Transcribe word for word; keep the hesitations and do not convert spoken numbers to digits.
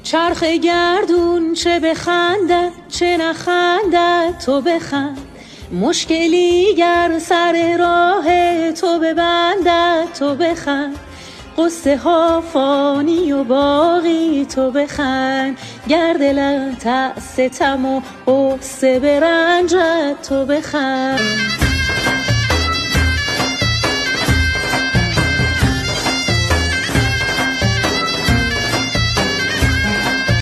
چرخ گردون چه بخندد چه نخندد تو بخند، مشکلی گر سر راه تو ببندد تو بخند، قصه ها فانی و باقی تو بخند، گر دلت ستم و غصه برنجد تو بخند.